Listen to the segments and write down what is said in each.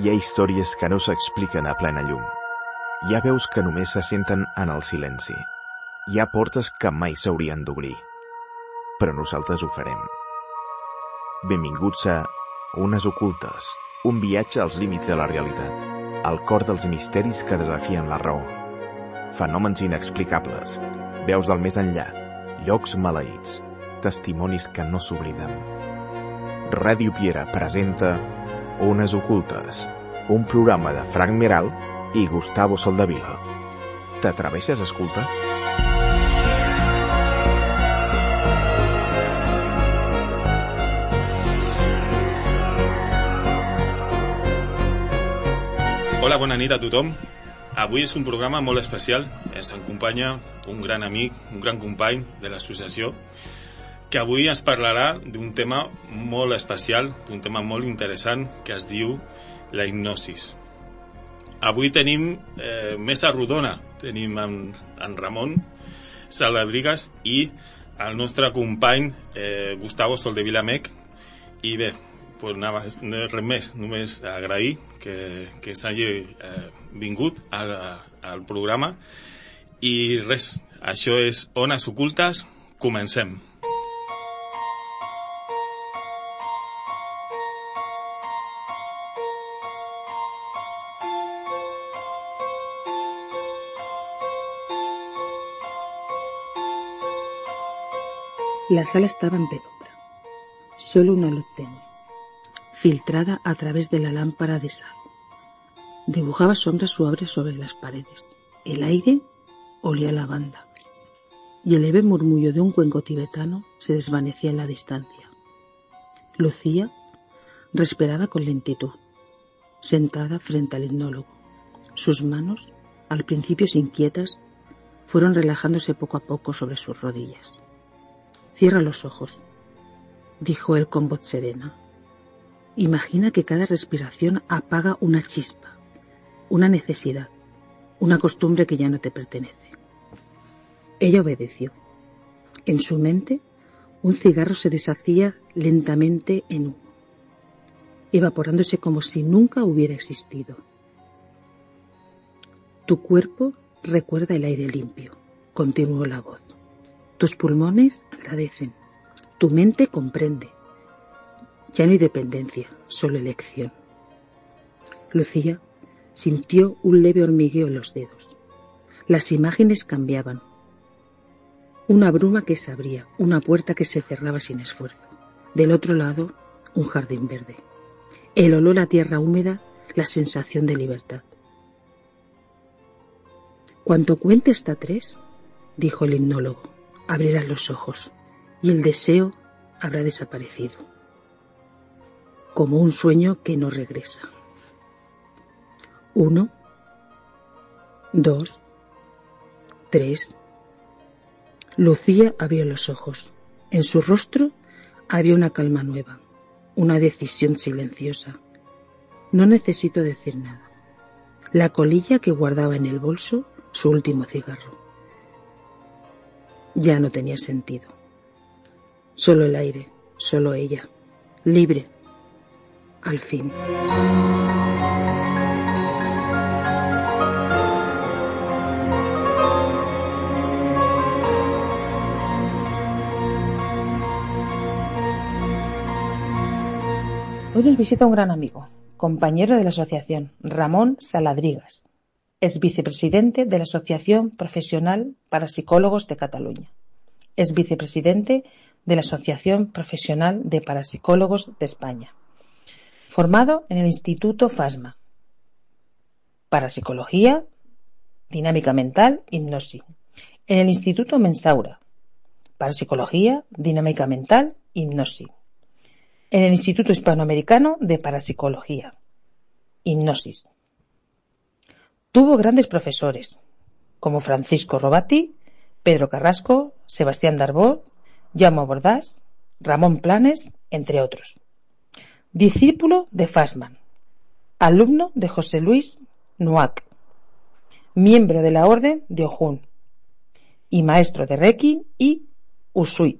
Hi ha històries que no s'expliquen a plena llum. Hi ha veus que només se senten en el silenci. Hi ha portes que mai s'haurien d'obrir. Però nosaltres ho farem. Benvinguts a Ones Ocultes, un viatge als límits de la realitat, al cor dels misteris que desafien la raó. Fenòmens inexplicables, veus del més enllà, llocs maleïts, testimonis que no s'obliden. Ràdio Piera presenta Ones Ocultes, un programa de Frank Meral i Gustavo Soldevila. T'atreveixes a escoltar? Hola, bona nit a tothom. Avui és un programa molt especial. Ens acompanya un gran amic, un gran company de l'associació, que avui ens parlarà d'un tema molt especial, d'un tema molt interessant, que es diu la hipnosis. Avui tenim mesa rodona. Tenim en Ramon Saladrigas i el nostre company Gustavo Soldevila Mech. I bé, pues nada, res més, només agrair que s'hagi vingut al programa. I res, això és Ones Ocultes, comencem. La sala estaba en penumbra. Solo una luz tenue, filtrada a través de la lámpara de sal, dibujaba sombras suaves sobre las paredes. El aire olía a lavanda y el leve murmullo de un cuenco tibetano se desvanecía en la distancia. Lucía respiraba con lentitud, sentada frente al hipnólogo. Sus manos, al principio inquietas, fueron relajándose poco a poco sobre sus rodillas. «Cierra los ojos», dijo él con voz serena. «Imagina que cada respiración apaga una chispa, una necesidad, una costumbre que ya no te pertenece». Ella obedeció. En su mente, un cigarro se deshacía lentamente en humo, evaporándose como si nunca hubiera existido. «Tu cuerpo recuerda el aire limpio», continuó la voz. «Tus pulmones agradecen, tu mente comprende. Ya no hay dependencia, solo elección». Lucía sintió un leve hormigueo en los dedos. Las imágenes cambiaban. Una bruma que se abría, una puerta que se cerraba sin esfuerzo. Del otro lado, un jardín verde. El olor a tierra húmeda, la sensación de libertad. «Cuando cuente hasta 3, dijo el hipnólogo, abrirás los ojos y el deseo habrá desaparecido, como un sueño que no regresa. 1, 2, 3. Lucía abrió los ojos. En su rostro había una calma nueva, una decisión silenciosa. «No necesito decir nada». La colilla que guardaba en el bolso, su último cigarro. Ya no tenía sentido. Solo el aire, solo ella, libre, al fin. Hoy nos visita un gran amigo, compañero de la asociación, Ramón Saladrigas. Es vicepresidente de la Asociación Profesional Parapsicólogos de Cataluña. Es vicepresidente de la Asociación Profesional de Parapsicólogos de España. Formado en el Instituto FASMA. Parapsicología, dinámica mental, hipnosis. En el Instituto Mensaura. Parapsicología, dinámica mental, hipnosis. En el Instituto Hispanoamericano de Parapsicología. Hipnosis. Tuvo grandes profesores, como Francisco Robati, Pedro Carrasco, Sebastián Darbó, Jaume Bordás, Ramón Planes, entre otros. Discípulo de Fassmann, alumno de José Luis Nuac, miembro de la Orden de Ojún y maestro de Reiki y Usui.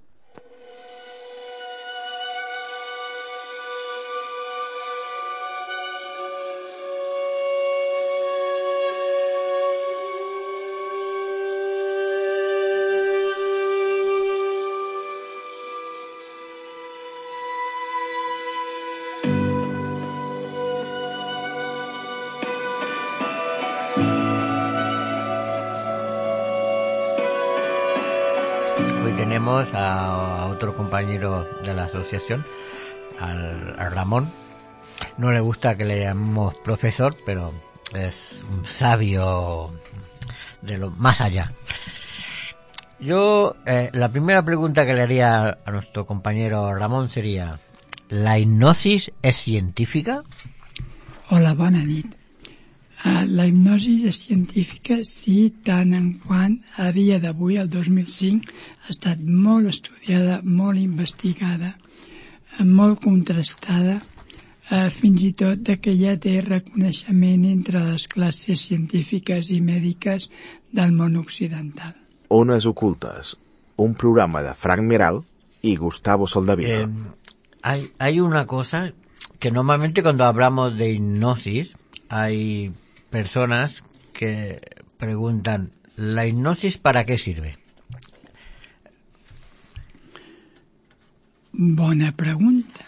Hoy tenemos a otro compañero de la asociación, a Ramón. No le gusta que le llamemos profesor, pero es un sabio de lo más allá. Yo, la primera pregunta que le haría a nuestro compañero Ramón sería: ¿la hipnosis és científica? Hola, bona nit. La hipnosi és científica si tant en quant a dia d'avui, el 2005, ha estat molt estudiada, molt investigada, molt contrastada, fins i tot de que ja té reconeixement entre les classes científiques i mèdiques del món occidental. Ones Ocultes, un programa de Frank Meral y Gustavo Soldavila. Hay una cosa que normalmente cuando hablamos de hipnosis hay personas que preguntan: ¿la hipnosis para qué sirve? Bona pregunta.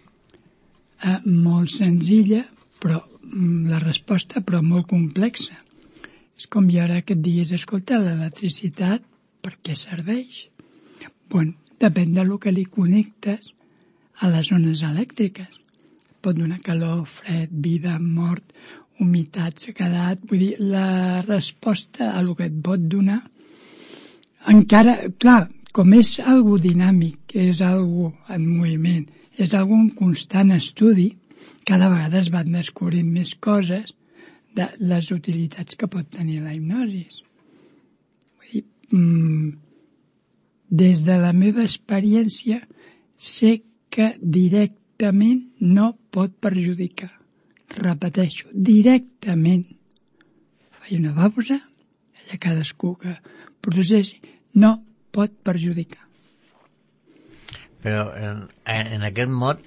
Molt senzilla, però la resposta però molt complexa. És com jo ara que et digués: escolta, l'electricitat per què serveix? Bueno, depèn de lo que li connectes a les zones elèctriques. Pot donar calor, fred, vida, mort, humitat, sequedat. Vull dir, la resposta a lo que et pot donar, encara, clar, com és algo dinàmic, és algo en moviment, és algo en constant estudi, cada vegada es van descobrint més coses de les utilitats que pot tenir la hipnosi. Vull dir, des de la meva experiència sé que directament no pot perjudicar. Repeteixo, directament. Faig una pausa, allà cadascú que processi, no pot perjudicar. Però en aquest mot,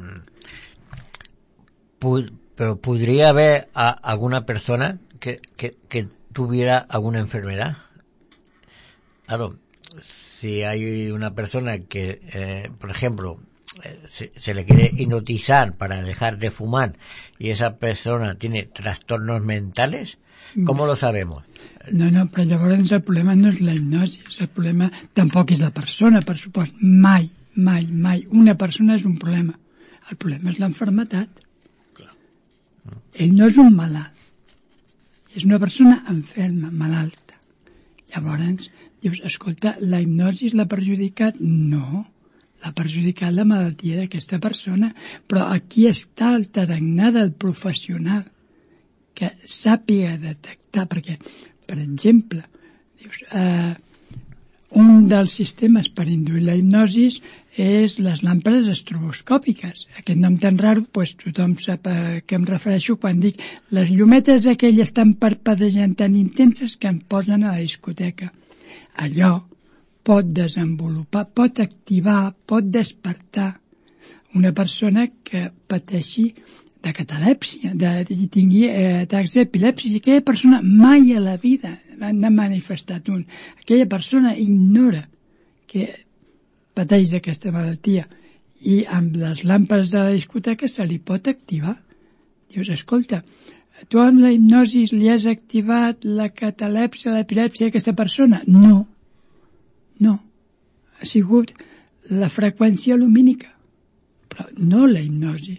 pero podría haber alguna persona que tuviera alguna enfermedad. Claro, si hay una persona que, por ejemplo, se le quiere hipnotizar para dejar de fumar y esa persona tiene trastornos mentales, ¿cómo lo sabemos? No, però llavors el problema no és la hipnosi, el problema tampoc és la persona, per supost. Mai. Una persona és un problema. El problema és l'enfermetat. Ell no és un malalt. És una persona enferma, malalta. Llavors dius: escolta, la hipnosi l'ha perjudicat? No, l'ha perjudicat la malaltia d'aquesta persona. Però aquí està el tarannà del professional que sàpiga detectar, perquè, per exemple, dius, un dels sistemes per induir la hipnosi és les làmpades estroboscòpiques. Aquest nom tan raro, doncs tothom sap a què em refereixo quan dic les llumetes aquelles tan parpadejant, tan intenses que em posen a la discoteca. Allò pot desenvolupar, pot activar, pot despertar una persona que pateixi de catalèpsia, tingui atacs d'epilèpsia. Aquella persona mai a la vida n'ha manifestat un. Aquella persona ignora que pateix aquesta malaltia i amb les làmpades de la discoteca se li pot activar. Dius: escolta, tu amb la hipnosi li has activat la catalèpsia, l'epilèpsia d'aquesta persona? No. Ha sigut la freqüència lumínica, però no la hipnosi.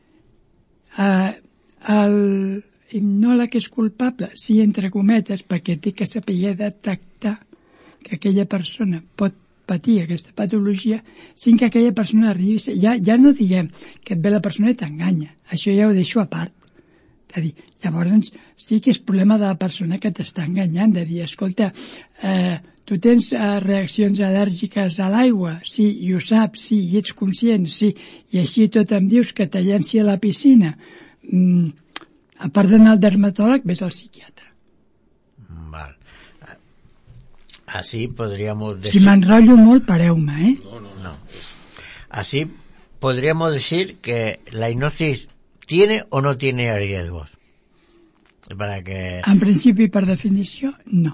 El hipnòleg és culpable? Sí, entre cometes, perquè té que saber detectar que aquella persona pot patir aquesta patologia sin que aquella persona arribi. Ja no diguem que et ve la persona i t'enganya, això ja ho deixo a part. De dir, llavors sí que és problema de la persona que t'està enganyant, de dir: escolta, tu tens reaccions al·lèrgiques a l'aigua? Sí, i ho saps, sí, i ets conscient, sí, i així tot em dius que te llenci a la piscina. A part d'anar al dermatòleg, ves al psiquiatre. Vale. Así podríamos decir... Si m'enrotllo molt, pareu-me, No. Así podríamos decir que la hipnosis tiene o no tiene riesgos. Para que... En principi, per definició, no.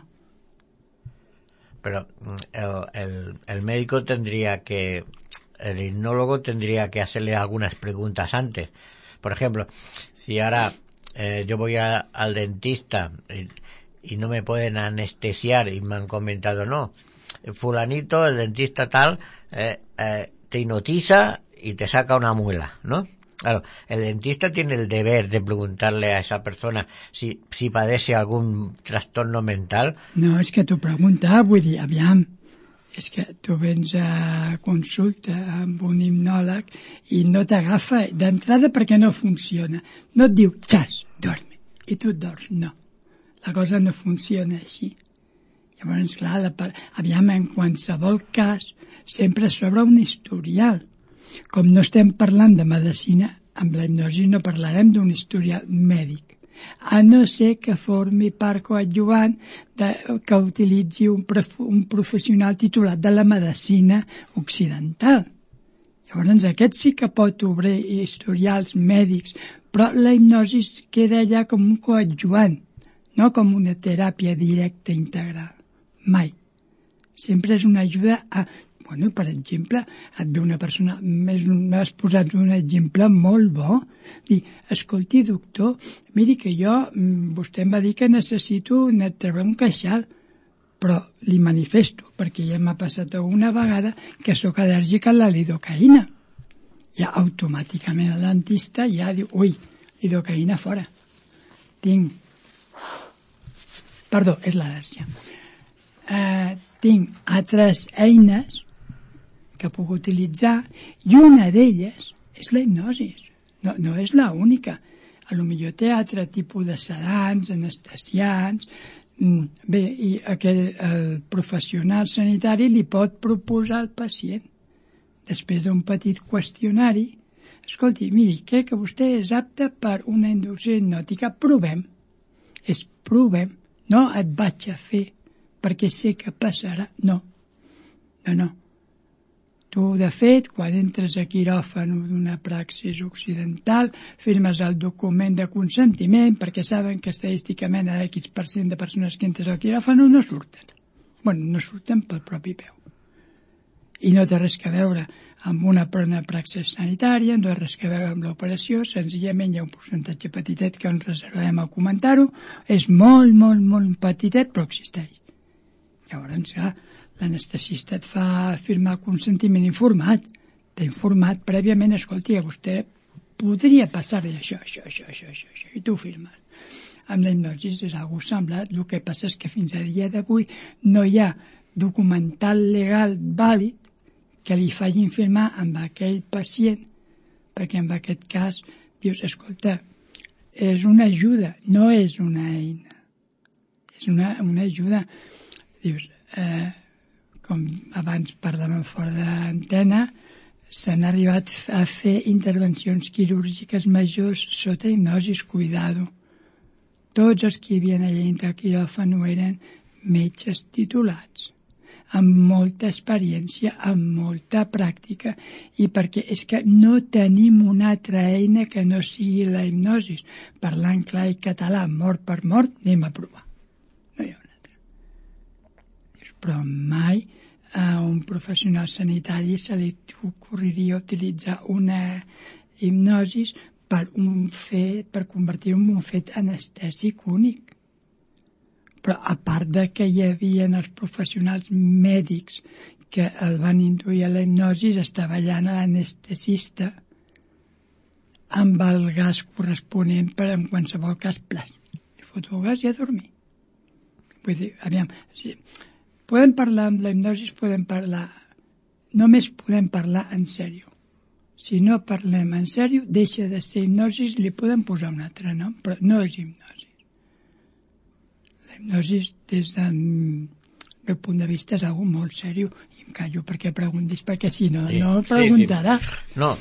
Pero el médico tendría que... El hipnólogo tendría que hacerle algunas preguntas antes. Por ejemplo, si ahora yo voy al dentista y no me pueden anestesiar y me han comentado no, fulanito, el dentista tal, te hipnotiza y te saca una muela, ¿no? Claro, el dentista tiene el deber de preguntarle a esa persona si padece algún trastorno mental. No, és que t'ho pregunta, vull dir, aviam, és que tu vens a consulta amb un hipnòleg i no t'agafa d'entrada perquè no funciona. No et diu, xas, dorme, i tu et dorms. No, la cosa no funciona així. Llavors, clar, aviam, en qualsevol cas, sempre s'obre un historial. Com no estem parlant de medicina, amb la hipnosi no parlarem d'un historial mèdic, a no ser que formi part coadjuvant que utilitzi un professional titulat de la medicina occidental. Llavors aquest sí que pot obrir historials mèdics, però la hipnosi queda allà com un coadjuvant, no com una teràpia directa integral. Mai. Sempre és una ajuda a... Bueno, per exemple, et ve una persona, m'has posat un exemple molt bo, dir, escolti, doctor, miri que jo, vostè em va dir que necessito treure un queixal, però li manifesto, perquè ja m'ha passat una vegada que sóc al·lèrgica a la lidocaïna. Ja automàticament el dentista ja diu, ui, lidocaïna fora. Perdó, és l'al·lèrgia. Tinc altres eines que puc utilitzar i una d'elles és la hipnosi. No és l'única. A lo millor té altre tipus de sedants, anestesiants. Bé, i el professional sanitari li pot proposar al pacient, després d'un petit qüestionari, escolti, miri, crec que vostè és apte per una inducció hipnòtica, provem. Provem. No et vaig a fer perquè sé que passarà. No. Tu, de fet, quan entres a quiròfan d'una praxis occidental, firmes el document de consentiment perquè saben que estadísticament a X% de persones que entres al quiròfan no surten. No surten pel propi peu. I no té res a veure amb una praxis sanitària, no té res a veure amb l'operació, senzillament hi ha un percentatge petitet que ens reservem a comentar-ho, és molt, molt, molt petitet, però existeix. Llavors, clar, l'anestesista et fa firmar el consentiment informat. T'ha informat prèviament, escolti, vostè podria passar això, i tu firmes. Amb la hipnosi és algo semblat, el que passa és que fins a dia d'avui no hi ha documental legal vàlid que li facin firmar amb aquell pacient, perquè en aquest cas dius, escolta, és una ajuda, no és una eina. És una ajuda. Dius, com abans parlàvem fora d'antena, s'han arribat a fer intervencions quirúrgiques majors sota hipnosis, cuidado. Tots els que hi havia allà dintre el quiròfan eren metges titulats, amb molta experiència, amb molta pràctica, i perquè és que no tenim una altra eina que no sigui la hipnosi. Parlant clar i català, mort per mort, anem a provar. No hi ha una altra. Però mai a un professional sanitari se li ocorreria utilitzar una hipnosi per convertir-ho en un fet anestèsic únic. Però a part de que hi havia els professionals mèdics que el van induir a la hipnosi, estava allà l'anestesista amb el gas corresponent per en qualsevol cas plas. Li foto el gas i a dormir. Vull dir, aviam, podem parlar amb la hipnosi, només podem parlar en sèrio. Si no parlem en sèrio, deixa de ser hipnosi, li podem posar un altre nom, però no és hipnosi. La hipnosi, des del meu punt de vista, és algo molt sèrio, i em callo perquè preguntis, perquè si no, no preguntarà. Sí. No,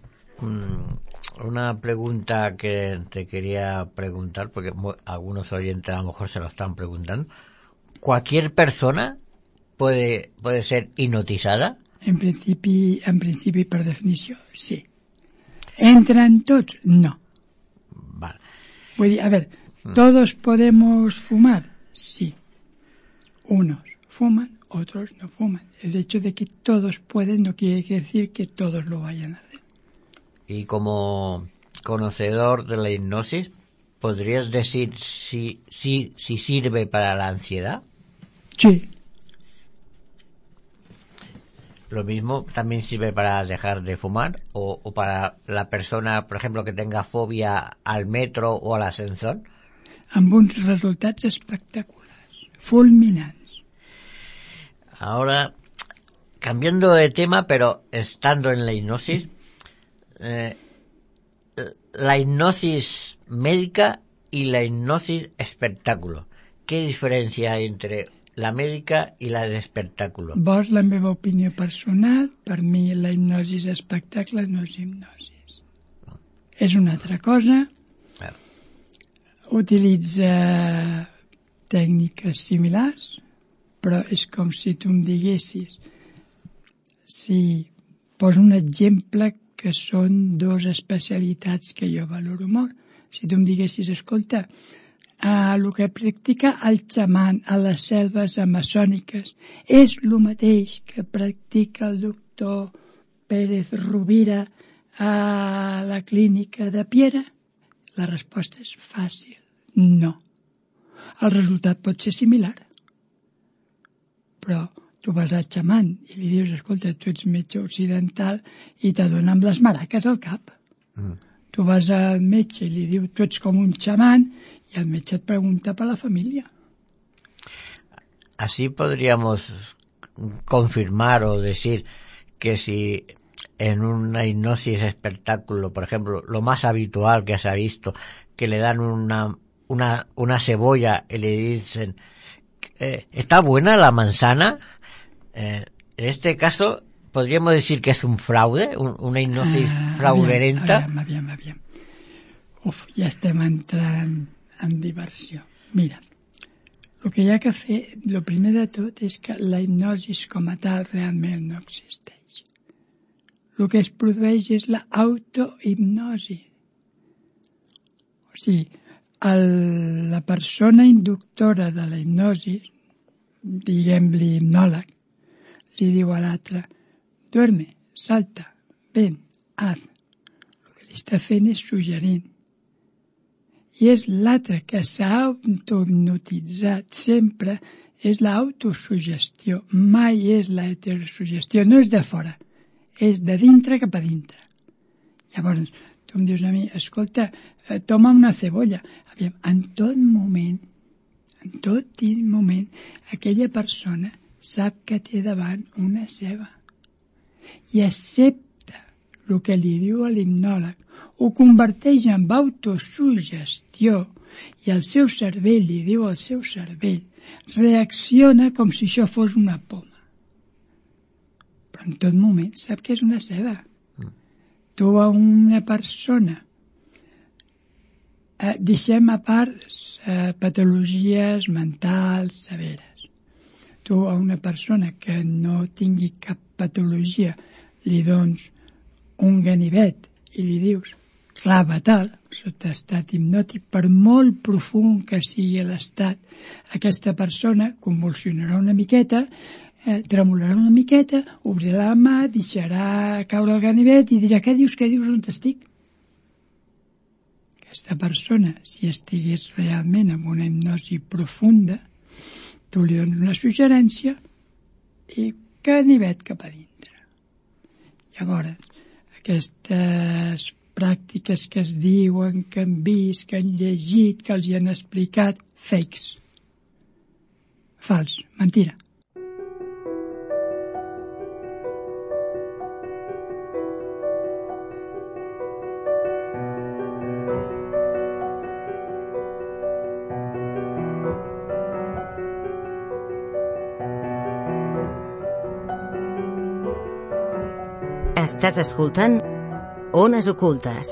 una pregunta que te quería preguntar, porque algunos oyentes a lo mejor se lo están preguntando. ¿Cualquier persona puede ser hipnotizada? En principi, per definició, sí. ¿Entran tots? No. Vale. Vull dir, a ver, ¿todos podemos fumar? Sí. Unos fuman, otros no fuman. El hecho de que todos pueden no quiere decir que todos lo vayan a hacer. Y como conocedor de la hipnosis, ¿podrías decir si sirve para la ansiedad? Sí. lo mismo también sirve para dejar de fumar o para la persona, por ejemplo, que tenga fobia al metro o al ascensor. Amb uns resultats espectaculars, fulminants. Ahora, cambiando de tema, pero estando en la hipnosis, la hipnosis médica y la hipnosis espectáculo. ¿Qué diferencia hay entre la médica i la d'espectacle? Vols la meva opinió personal? Per mi la hipnosi espectacle no és hipnosi. És una altra cosa. Utilitza tècniques similars, però és com si tu em diguessis, si poso un exemple que són dues especialitats que jo valoro molt. Si tu em diguessis, escolta, el que practica el xaman a les selves amazòniques és el mateix que practica el doctor Pérez Rovira a la clínica de Piera? La resposta és fàcil, no. El resultat pot ser similar, però tu vas al xaman i li dius, escolta, tu ets metge occidental i t'adona amb les maraques al cap. Tu vas al metge i li dius, tu ets com un xaman, y el metge et pregunta per la familia. Así podríamos confirmar o decir que si en una hipnosis espectáculo, por ejemplo, lo más habitual que se ha visto, que le dan una cebolla y le dicen, ¿está buena la manzana? En este caso, podríamos decir que es un fraude, una hipnosis fraudulenta. Aviam. Uf, ja estem entrant en diversió. Mira, el que hi ha que fer, el primer de tot, és que la hipnosi com a tal realment no existeix. El que es produeix és la autohipnosi. O sigui, la persona inductora de la hipnosi, diguem-li hipnòleg, li diu a l'altre, duerme, salta, ven, haz. El que li està fent és suggerint. I és l'altre que s'ha autohipnotitzat sempre, és l'autosugestió, mai és la heterosugestió, no és de fora, és de dintre cap a dintre. Llavors, tu em dius a mi, escolta, toma una cebolla. Aviam, en tot moment, aquella persona sap que té davant una ceba i accepta el que li diu a l'hipnòleg, ho converteix en autosugestió i el seu cervell li diu al seu cervell, reacciona com si això fos una poma. Però en tot moment sap que és una ceba. Tu a una persona, deixem a part patologies mentals severes, tu a una persona que no tingui cap patologia li dones un ganivet i li dius clava tal, sota estat hipnòtic, per molt profund que sigui l'estat, aquesta persona convulsionarà una miqueta, tremolarà una miqueta, obrirà la mà, deixarà caure el ganivet i dirà, què dius, on estic? Aquesta persona, si estigués realment en una hipnosi profunda, tu li dones una suggerència i ganivet cap a dintre. Llavors, aquestes pràctiques que es diuen, que han vist, que han llegit, que els hi han explicat, fakes. Fals, mentira. Estàs escoltant Ones Ocultes.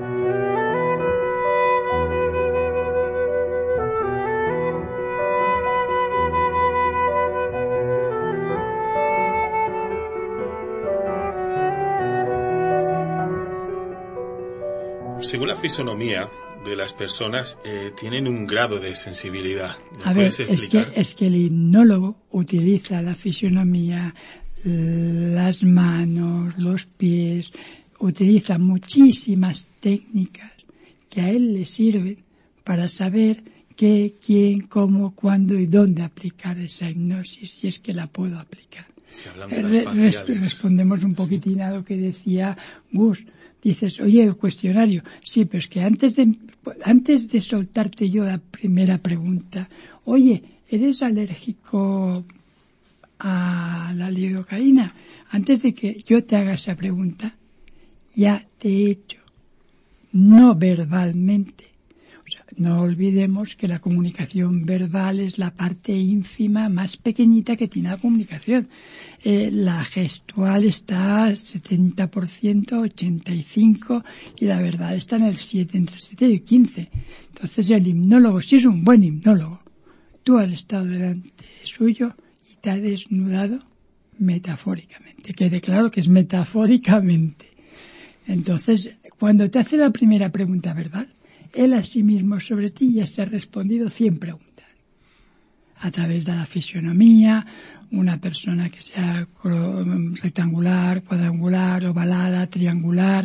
Según la fisonomía de las personas, tienen un grado de sensibilidad. A ver, es que el hipnólogo utiliza la fisonomía, las manos, los pies, utiliza muchísimas técnicas que a él le sirven para saber qué, quién, cómo, cuándo y dónde aplicar esa hipnosis, si es que la puedo aplicar. Si hablamos de respondemos un poquitín a lo que decía Gus. Dices, oye, el cuestionario. Sí, pero es que antes de soltarte yo la primera pregunta, oye, ¿eres alérgico a la lidocaína? Antes de que yo te haga esa pregunta, ya te he hecho, no verbalmente. O sea, no olvidemos que la comunicación verbal es la parte ínfima más pequeñita que tiene la comunicación. La gestual está al 70%, 85%, y la verdad está en el 7, entre el 7 y el 15%. Entonces el hipnólogo, si es un buen hipnólogo, tú has estado delante suyo y te ha desnudado metafóricamente. Quede claro que es metafóricamente. Entonces, cuando te hace la primera pregunta verbal, él a sí mismo sobre ti ya se ha respondido 100 preguntas. A través de la fisionomía, una persona que sea rectangular, cuadrangular, ovalada, triangular,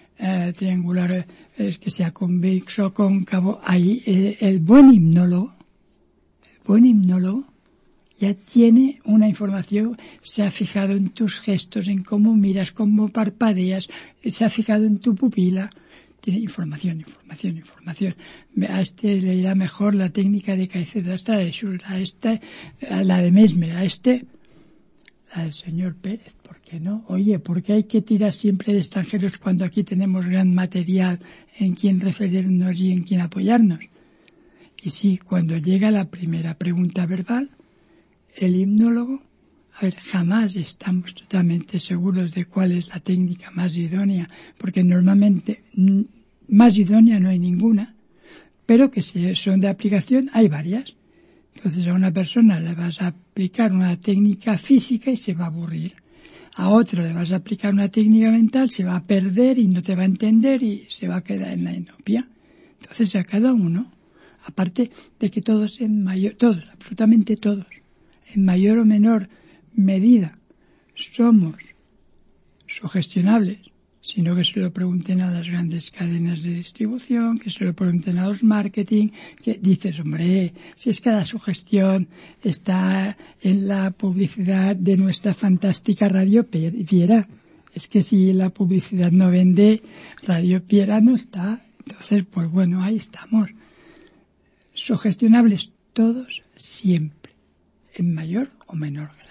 que sea convexo, cóncavo. Ahí el buen hipnólogo ya tiene una información, se ha fijado en tus gestos, en cómo miras, cómo parpadeas, se ha fijado en tu pupila. Tiene información. A este le irá mejor la técnica de Caicedo Astral, a este, a la de Mesmer, a este, la del señor Pérez. ¿Por qué no? Oye, ¿por qué hay que tirar siempre de extranjeros cuando aquí tenemos gran material en quien referirnos y en quien apoyarnos? Y sí, cuando llega la primera pregunta verbal, el hipnólogo, jamás estamos totalmente seguros de cuál es la técnica más idónea, porque normalmente más idónea no hay ninguna, pero que si son de aplicación hay varias. Entonces a una persona le vas a aplicar una técnica física y se va a aburrir. A otro le vas a aplicar una técnica mental, se va a perder y no te va a entender y se va a quedar en la inopia. Entonces a cada uno, aparte de que absolutamente todos, en mayor o menor medida somos sugestionables, sino que se lo pregunten a las grandes cadenas de distribución, que se lo pregunten a los marketing, que dices, hombre, si es que la sugestión está en la publicidad de nuestra fantástica Radio Piera, es que si la publicidad no vende, Radio Piera no está. Entonces, pues bueno, ahí estamos. Sugestionables todos siempre, en mayor o menor grado.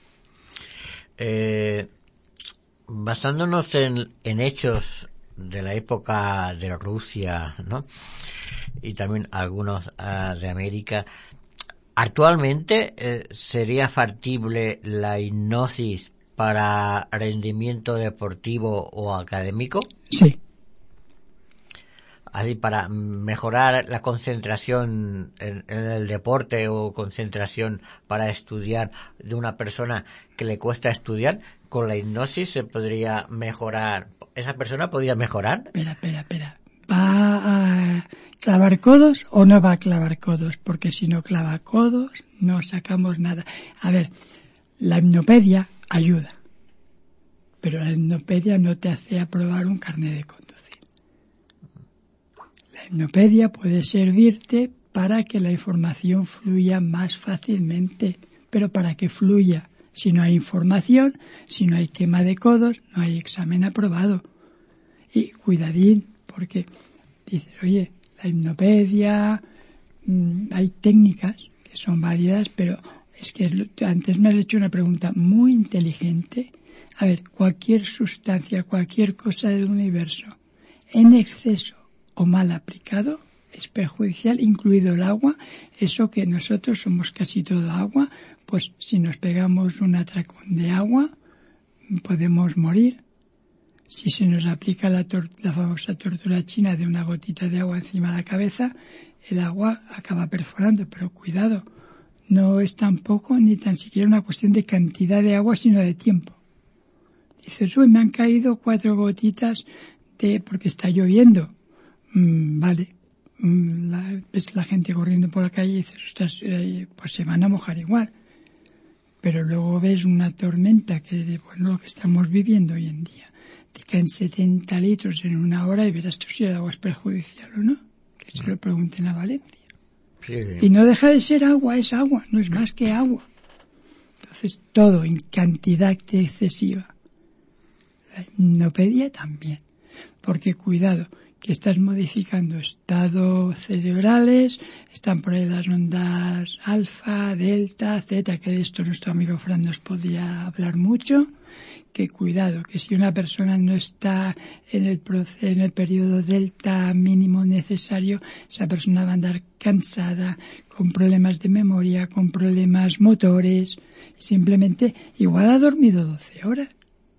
Basándonos en hechos de la época de Rusia, ¿no? Y también algunos de América, ¿actualmente sería factible la hipnosis para rendimiento deportivo o académico? Sí. Así, para mejorar la concentración en el deporte o concentración para estudiar de una persona que le cuesta estudiar, con la hipnosis se podría mejorar. ¿Esa persona podría mejorar? Espera. ¿Va a clavar codos o no va a clavar codos? Porque si no clava codos, no sacamos nada. A ver, la hipnopedia ayuda, pero la hipnopedia no te hace aprobar un carnet de conducir. La hipnopedia puede servirte para que la información fluya más fácilmente, pero para que fluya, si no hay información, si no hay quema de codos, no hay examen aprobado. Y cuidadín, porque dices, oye, la hipnopedia, hay técnicas que son válidas, pero es que antes me has hecho una pregunta muy inteligente. A ver, cualquier sustancia, cualquier cosa del universo, en exceso o mal aplicado, es perjudicial, incluido el agua. Eso que nosotros somos casi todo agua, pues si nos pegamos un atracón de agua, podemos morir. Si se nos aplica la famosa tortura china de una gotita de agua encima de la cabeza, el agua acaba perforando, pero cuidado, no es tampoco ni tan siquiera una cuestión de cantidad de agua, sino de tiempo. Dices, me han caído 4 gotitas porque está lloviendo. Vale. Ves la gente corriendo por la calle y dices, ostras, pues se van a mojar igual. Pero luego ves una tormenta lo que estamos viviendo hoy en día. Te caen 70 litros en una hora y verás tú si el agua es perjudicial o no. Que se lo pregunten a Valencia. Sí. Y no deja de ser agua, es agua, no es más que agua. Entonces, todo en cantidad excesiva. La hipnopedia también. Porque, cuidado, que estás modificando estados cerebrales, están por ahí las ondas alfa, delta, zeta, que de esto nuestro amigo Fran nos podía hablar mucho, que cuidado, que si una persona no está en el periodo delta mínimo necesario, esa persona va a andar cansada, con problemas de memoria, con problemas motores, simplemente igual ha dormido 12 horas.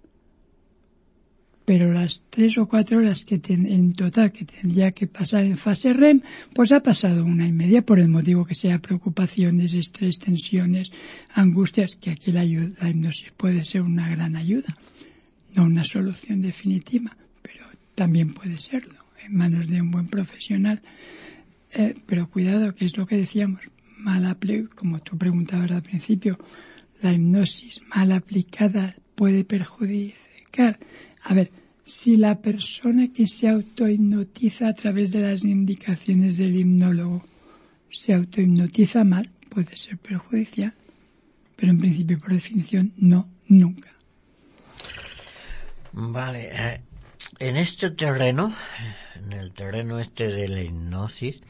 Pero las 3 o 4 horas que en total que tendría que pasar en fase REM, pues ha pasado 1,5 por el motivo que sea preocupaciones, estrés, tensiones, angustias, que aquí la hipnosis puede ser una gran ayuda. No una solución definitiva, pero también puede serlo, en manos de un buen profesional. Pero cuidado, que es lo que decíamos, como tú preguntabas al principio, la hipnosis mal aplicada puede perjudicar. A ver, si la persona que se autohipnotiza a través de las indicaciones del hipnólogo se autohipnotiza mal, puede ser perjudicial, pero en principio, por definición, no, nunca. Vale, en este terreno, en el terreno de la hipnosis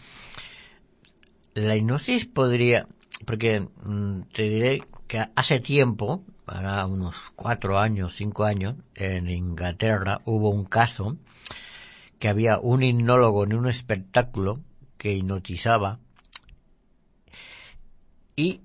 podría, porque te diré que hace tiempo, para unos 4 años, 5 años, en Inglaterra hubo un caso que había un hipnólogo en un espectáculo que hipnotizaba y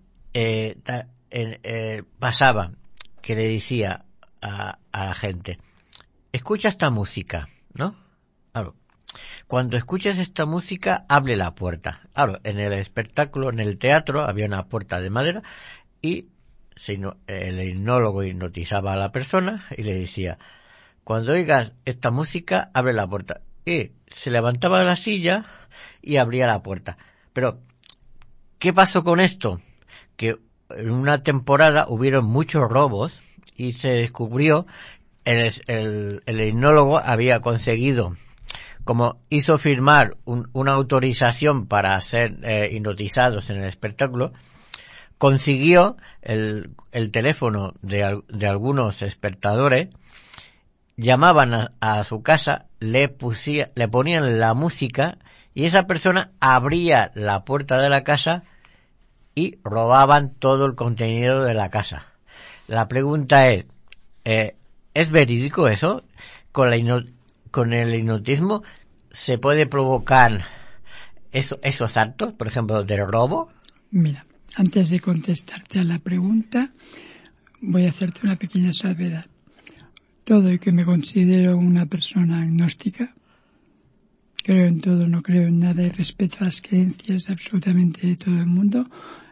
pasaba que le decía a la gente, escucha esta música, ¿no? Claro. Cuando escuches esta música, abre la puerta. Claro, en el espectáculo, en el teatro, había una puerta de madera y el hipnólogo hipnotizaba a la persona y le decía, cuando oigas esta música, abre la puerta. Y se levantaba de la silla y abría la puerta. Pero, ¿qué pasó con esto? Que en una temporada hubieron muchos robos y se descubrió, el hipnólogo había conseguido, como hizo firmar una autorización para ser hipnotizados en el espectáculo, consiguió el teléfono de algunos espectadores, llamaban a su casa, le ponían la música y esa persona abría la puerta de la casa y robaban todo el contenido de la casa. La pregunta es verídico eso? ¿Con el hipnotismo se puede provocar esos actos, por ejemplo, del robo? Mira, antes de contestarte a la pregunta, voy a hacerte una pequeña salvedad. Todo y que me considero una persona agnóstica, creo en todo, no creo en nada y respeto a las creencias absolutamente de todo el mundo,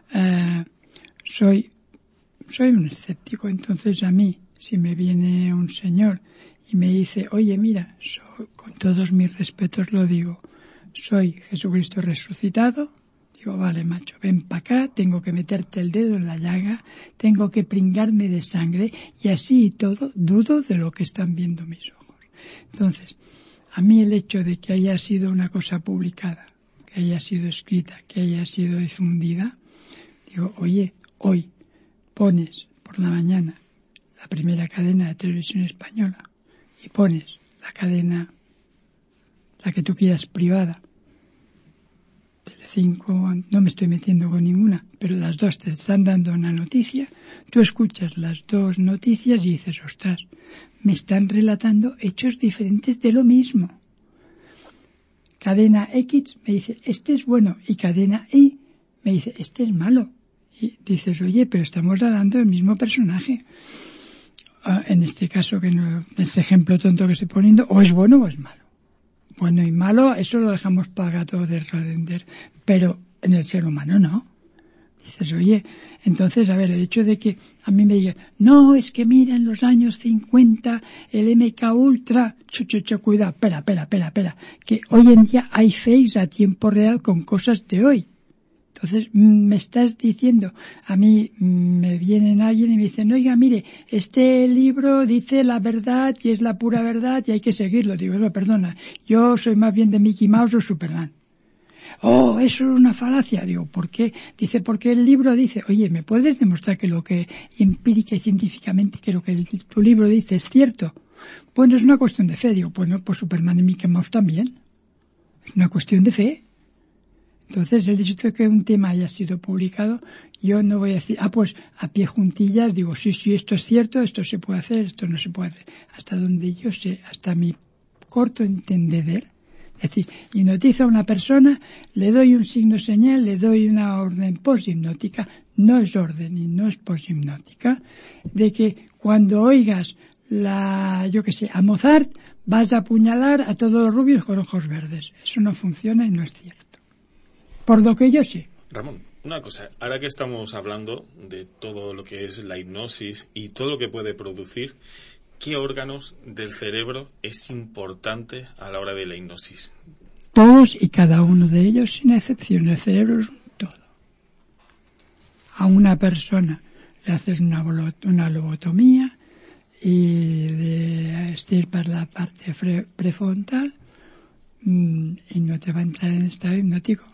soy un escéptico. Entonces a mí, si me viene un señor y me dice, oye, mira, con todos mis respetos lo digo, soy Jesucristo resucitado, digo, vale, macho, ven para acá, tengo que meterte el dedo en la llaga, tengo que pringarme de sangre y así y todo, dudo de lo que están viendo mis ojos. Entonces, a mí el hecho de que haya sido una cosa publicada, que haya sido escrita, que haya sido difundida, digo, oye, hoy pones por la mañana la primera cadena de televisión española y pones la cadena, la que tú quieras, privada, Telecinco, no me estoy metiendo con ninguna, pero las dos te están dando una noticia, tú escuchas las dos noticias y dices, ostras, me están relatando hechos diferentes de lo mismo. Cadena X me dice, este es bueno, y cadena Y me dice, este es malo. Y dices, oye, pero estamos hablando del mismo personaje. En este caso, este ejemplo tonto que estoy poniendo, o es bueno o es malo. Bueno y malo, eso lo dejamos para gato de Rodender, pero en el ser humano no. Dices, oye, entonces, a ver, el hecho de que a mí me digan, no, es que mira, en los años 50, el MK Ultra, cuidado, espera, que hoy en día hay fakes a tiempo real con cosas de hoy. Entonces, me estás diciendo, a mí me vienen alguien y me dicen, oiga, mire, este libro dice la verdad y es la pura verdad y hay que seguirlo. Digo, no, perdona, yo soy más bien de Mickey Mouse o Superman. eso es una falacia. Digo, ¿por qué? Dice, porque el libro dice, oye, ¿me puedes demostrar que lo que empírica y científicamente que lo que tu libro dice es cierto? Bueno, es una cuestión de fe. Digo, bueno, pues Superman y Mickey Mouse también. Es una cuestión de fe. Entonces, el hecho de que un tema haya sido publicado, yo no voy a decir, pues a pie juntillas, digo, sí, esto es cierto, esto se puede hacer, esto no se puede hacer. Hasta donde yo sé, hasta mi corto entender. Es decir, hipnotizo a una persona, le doy un signo señal, le doy una orden poshipnótica, no es orden y no es poshipnótica, de que cuando oigas a Mozart, vas a apuñalar a todos los rubios con ojos verdes. Eso no funciona y no es cierto. Por lo que yo sé. Ramón, una cosa, ahora que estamos hablando de todo lo que es la hipnosis y todo lo que puede producir, ¿qué órganos del cerebro es importante a la hora de la hipnosis? Todos y cada uno de ellos, sin excepción. El cerebro es un todo. A una persona le haces una lobotomía y de extirpas la parte prefrontal y no te va a entrar en estado hipnótico.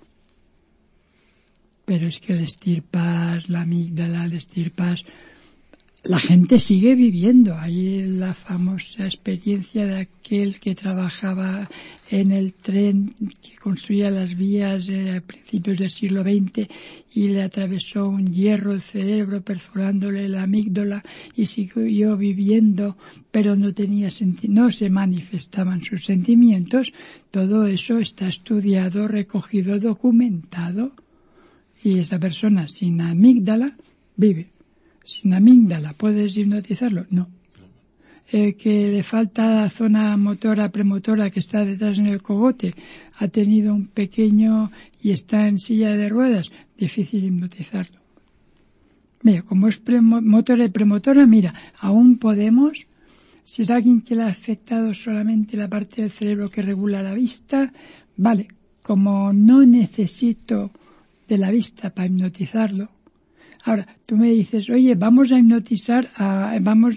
Pero es que le extirpas la amígdala, le extirpas... La gente sigue viviendo. Hay la famosa experiencia de aquel que trabajaba en el tren que construía las vías a principios del siglo XX y le atravesó un hierro el cerebro perforándole la amígdala y siguió viviendo, pero no se manifestaban sus sentimientos. Todo eso está estudiado, recogido, documentado. Y esa persona sin amígdala vive. Sin amígdala, ¿puedes hipnotizarlo? No. Que le falta la zona motora, premotora que está detrás en el cogote, ha tenido un pequeño y está en silla de ruedas, difícil hipnotizarlo. Mira, como es motora y premotora, mira, aún podemos, si es alguien que le ha afectado solamente la parte del cerebro que regula la vista, vale, como no necesito de la vista para hipnotizarlo. Ahora, tú me dices, oye, vamos a hipnotizar a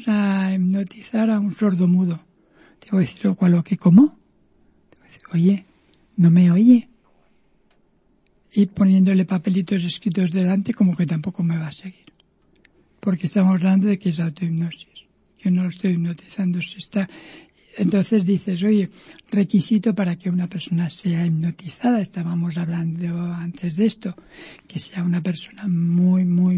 un sordomudo. Te voy a decir, ¿lo que cómo? Te voy a decir, oye, no me oye. Y poniéndole papelitos escritos delante, como que tampoco me va a seguir. Porque estamos hablando de que es autohipnosis. Yo no lo estoy hipnotizando, Entonces dices, oye, requisito para que una persona sea hipnotizada, estábamos hablando antes de esto, que sea una persona muy,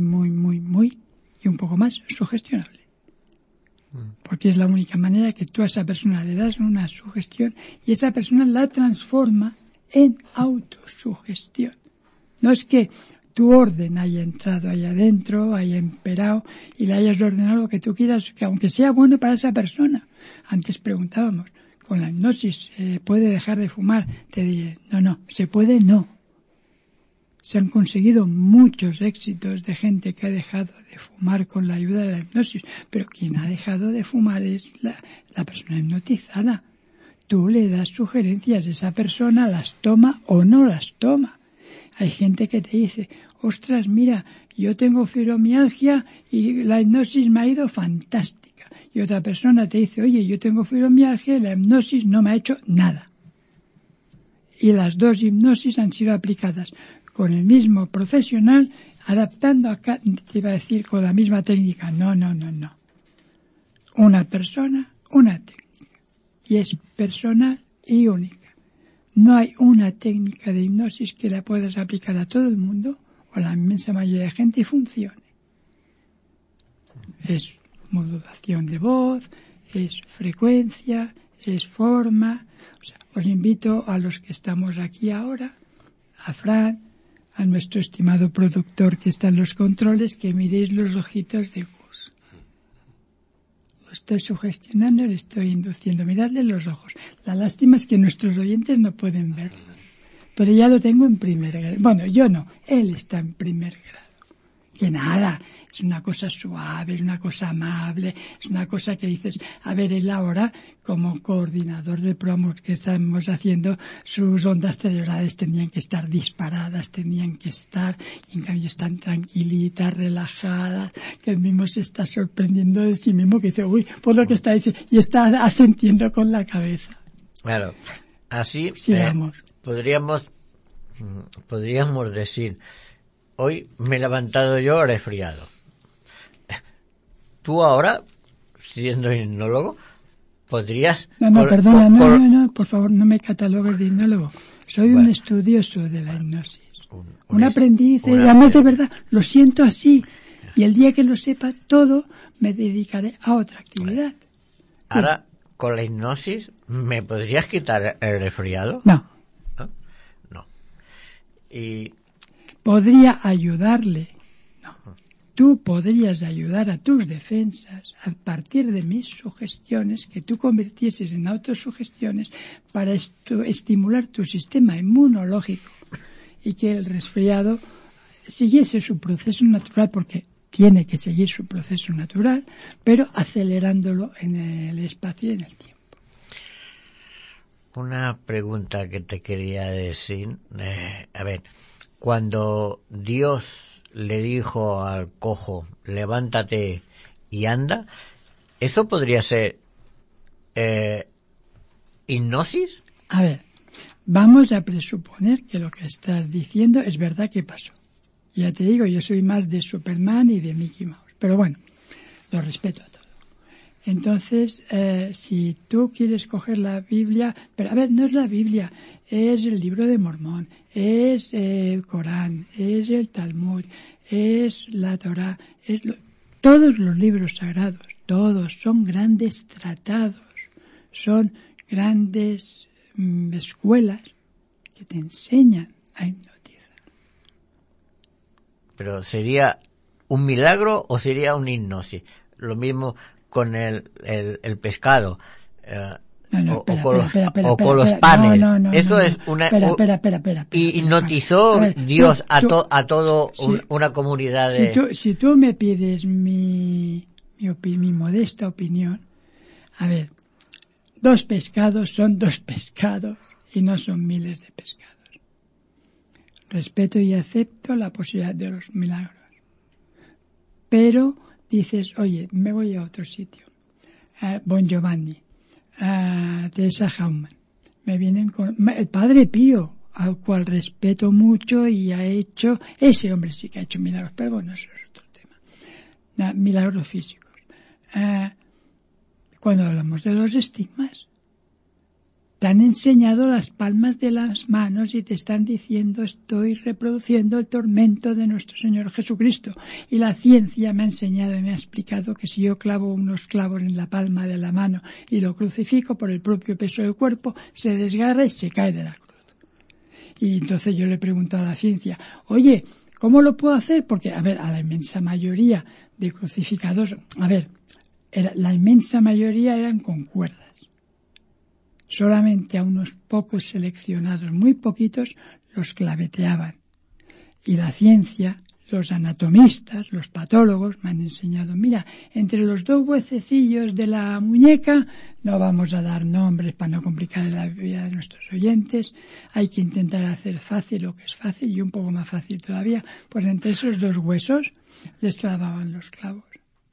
y un poco más sugestionable. Porque es la única manera que tú a esa persona le das una sugestión y esa persona la transforma en autosugestión. No es que tu orden haya entrado ahí adentro, haya imperado y le hayas ordenado lo que tú quieras, que aunque sea bueno para esa persona. Antes preguntábamos, ¿con la hipnosis se puede dejar de fumar? Te diré, no, se puede no. Se han conseguido muchos éxitos de gente que ha dejado de fumar con la ayuda de la hipnosis, pero quien ha dejado de fumar es la persona hipnotizada. Tú le das sugerencias, esa persona las toma o no las toma. Hay gente que te dice, ostras, mira, yo tengo fibromialgia y la hipnosis me ha ido fantástica. Y otra persona te dice, oye, yo tengo fibromialgia y la hipnosis no me ha hecho nada. Y las dos hipnosis han sido aplicadas con el mismo profesional, adaptando acá, te iba a decir, con la misma técnica. No. Una persona, una técnica. Y es personal y única. No hay una técnica de hipnosis que la puedas aplicar a todo el mundo o a la inmensa mayoría de gente y funcione. Es modulación de voz, es frecuencia, es forma. O sea, os invito a los que estamos aquí ahora, a Fran, a nuestro estimado productor que está en los controles, que miréis los ojitos de Gus. Lo estoy sugestionando, le estoy induciendo. Miradle los ojos. La lástima es que nuestros oyentes no pueden verlo. Pero ya lo tengo en primer grado. Bueno, yo no. Él está en primer grado. Que nada, es una cosa suave, es una cosa amable, es una cosa que dices, a ver, él ahora, como coordinador de promos que estamos haciendo, sus ondas cerebrales tenían que estar disparadas, tenían que estar, y en cambio están tranquilitas, relajadas, que él mismo se está sorprendiendo de sí mismo, que dice, uy, por lo que está diciendo, y está asintiendo con la cabeza. Claro, así sigamos. Podríamos podríamos decir, hoy me he levantado yo resfriado. Tú ahora, siendo hipnólogo, podrías... Perdona, no, por favor, no me catalogues de hipnólogo. Soy un estudioso de la hipnosis. Un aprendiz, además de verdad, lo siento así. Y el día que lo sepa todo, me dedicaré a otra actividad. Ahora, con la hipnosis, ¿me podrías quitar el resfriado? No. No. Y... podría ayudarle. No. Tú podrías ayudar a tus defensas a partir de mis sugestiones, que tú convirtieses en autosugestiones para estimular tu sistema inmunológico y que el resfriado siguiese su proceso natural, porque tiene que seguir su proceso natural, pero acelerándolo en el espacio y en el tiempo. Una pregunta que te quería decir, a ver, cuando Dios le dijo al cojo, levántate y anda, ¿eso podría ser hipnosis? A ver, vamos a presuponer que lo que estás diciendo es verdad que pasó. Ya te digo, yo soy más de Superman y de Mickey Mouse, pero bueno, lo respeto todo. Entonces, si tú quieres coger la Biblia, pero a ver, no es la Biblia, es el libro de Mormón, es el Corán, es el Talmud, es la Torá, todos los libros sagrados, todos son grandes tratados, son grandes escuelas que te enseñan a hipnotizar. Pero ¿sería un milagro o sería una hipnosis? Lo mismo con el pescado. O con los panes. Eso es una... Espera. Hipnotizó Dios a todo sí, una comunidad de... Si tú me pides mi modesta opinión, a ver, 2 pescados son 2 pescados y no son miles de pescados. Respeto y acepto la posibilidad de los milagros. Pero dices, oye, me voy a otro sitio. Bon Giovanni, Teresa Jaumann, me vienen con el Padre Pío, al cual respeto mucho y ha hecho, ese hombre sí que ha hecho milagros, pero bueno, eso es otro tema. Milagros físicos. Cuando hablamos de los estigmas, te han enseñado las palmas de las manos y te están diciendo estoy reproduciendo el tormento de nuestro Señor Jesucristo. Y la ciencia me ha enseñado y me ha explicado que si yo clavo unos clavos en la palma de la mano y lo crucifico por el propio peso del cuerpo, se desgarra y se cae de la cruz. Y entonces yo le pregunto a la ciencia, oye, ¿cómo lo puedo hacer? Porque, a ver, a la inmensa mayoría de crucificados, la inmensa mayoría eran con cuerdas. Solamente a unos pocos seleccionados, muy poquitos, los claveteaban. Y la ciencia, los anatomistas, los patólogos me han enseñado, mira, entre los 2 huesecillos de la muñeca, no vamos a dar nombres para no complicar la vida de nuestros oyentes, hay que intentar hacer fácil lo que es fácil y un poco más fácil todavía, pues entre esos 2 huesos les clavaban los clavos.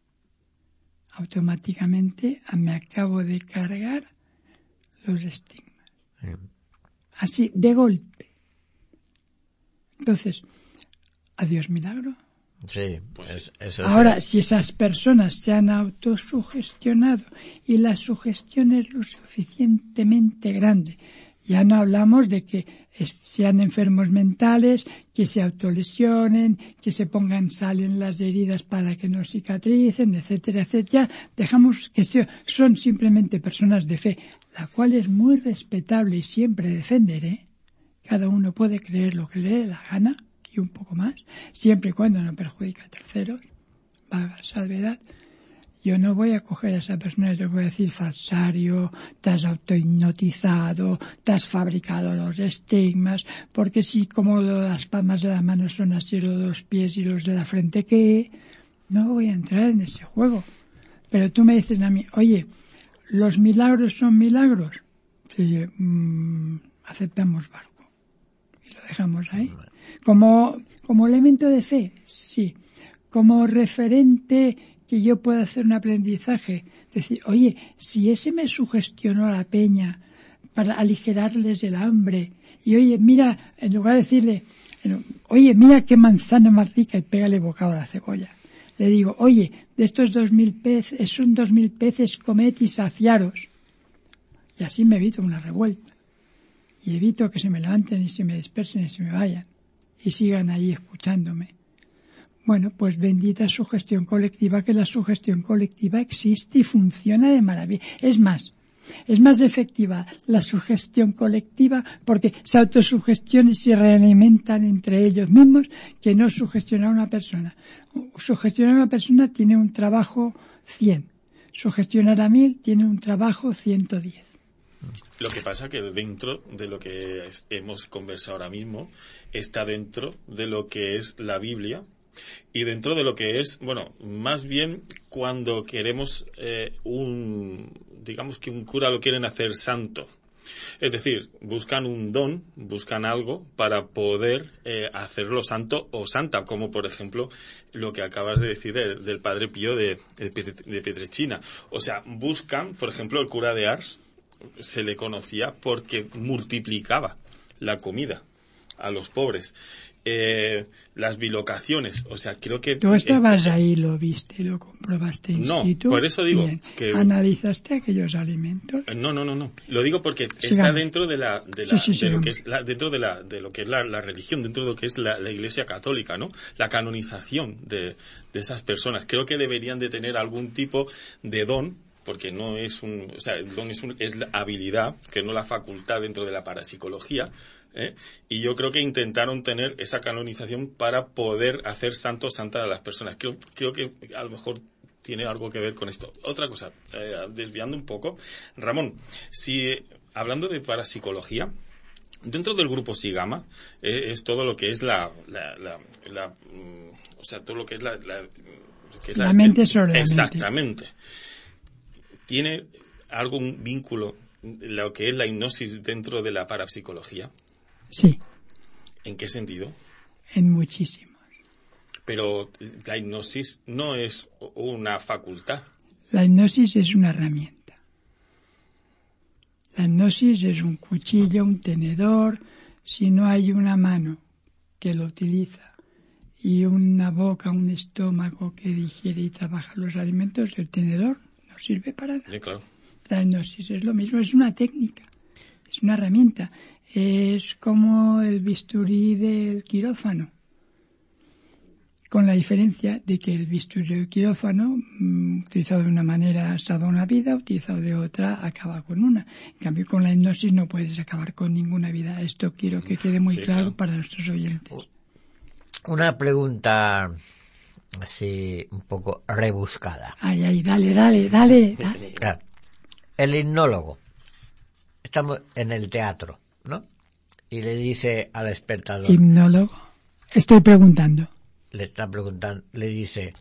Automáticamente me acabo de cargar los estigmas. Así, de golpe. Entonces, adiós milagro. Sí, pues eso. Ahora, si esas personas se han autosugestionado y la sugestión es lo suficientemente grande, ya no hablamos de que sean enfermos mentales, que se autolesionen, que se pongan sal en las heridas para que no cicatricen, etcétera, etcétera. Dejamos que son simplemente personas de fe, la cual es muy respetable y siempre defenderé. Cada uno puede creer lo que le dé la gana y un poco más, siempre y cuando no perjudique a terceros, vaga salvedad. Yo no voy a coger a esa persona y le voy a decir falsario, te has autohipnotizado, te has fabricado los estigmas, porque si como las palmas de la mano son así los 2 pies y los de la frente, ¿qué? No voy a entrar en ese juego. Pero tú me dices a mí, oye, ¿los milagros son milagros? Y aceptamos barco y lo dejamos ahí. Como elemento de fe, sí. Como referente que yo pueda hacer un aprendizaje, decir, oye, si ese me sugestionó a la peña para aligerarles el hambre. Y oye, mira, en lugar de decirle, oye, mira qué manzana más rica y pégale bocado a la cebolla. Le digo, oye, de estos 2.000 peces, son 2.000 peces, comed y saciaros. Y así me evito una revuelta. Y evito que se me levanten y se me dispersen y se me vayan. Y sigan ahí escuchándome. Bueno, pues bendita sugestión colectiva, que la sugestión colectiva existe y funciona de maravilla. Es más efectiva la sugestión colectiva porque se autosugestionan y se realimentan entre ellos mismos que no sugestionar a una persona. Sugestionar a una persona tiene un trabajo 100. Sugestionar a 1.000 tiene un trabajo 110. Lo que pasa que dentro de lo que hemos conversado ahora mismo está dentro de lo que es la Biblia y dentro de lo que es, bueno, más bien cuando queremos digamos que un cura lo quieren hacer santo. Es decir, buscan un don, buscan algo para poder hacerlo santo o santa, como por ejemplo lo que acabas de decir del Padre Pío de Pietrelcina. O sea, buscan, por ejemplo, el cura de Ars se le conocía porque multiplicaba la comida a los pobres. Las bilocaciones, o sea, creo que... ¿Tú estabas ahí, lo viste, lo comprobaste in situ? No, por eso digo que... ¿Analizaste aquellos alimentos? No. Lo digo porque está dentro de lo que es dentro de lo que es la religión, dentro de lo que es la Iglesia Católica, ¿no? La canonización de esas personas. Creo que deberían de tener algún tipo de don, porque no es el don es la habilidad, que no la facultad dentro de la parapsicología. Y yo creo que intentaron tener esa canonización para poder hacer santo o santa a las personas. Creo que a lo mejor tiene algo que ver con esto. Otra cosa, desviando un poco, Ramón, si hablando de parapsicología, dentro del grupo Sigama es todo lo que es o sea, todo lo que es la mente sobre la mente. Exactamente. ¿Tiene algún vínculo lo que es la hipnosis dentro de la parapsicología? Sí. ¿En qué sentido? En muchísimos. Pero la hipnosis no es una facultad. La hipnosis es una herramienta. La hipnosis es un cuchillo, un tenedor. Si no hay una mano que lo utiliza y una boca, un estómago que digiere y trabaja los alimentos, el tenedor no sirve para nada. Sí, claro. La hipnosis es lo mismo, es una técnica, es una herramienta. Es como el bisturí del quirófano, con la diferencia de que el bisturí del quirófano, utilizado de una manera, salva una vida, utilizado de otra, acaba con una. En cambio, con la hipnosis no puedes acabar con ninguna vida. Esto quiero que quede muy claro para nuestros oyentes. Una pregunta así un poco rebuscada. Ay, dale. El hipnólogo. Estamos en el teatro, ¿no? Y le dice al espectador... ¿Hipnólogo? Estoy preguntando. Le está preguntando, le dice...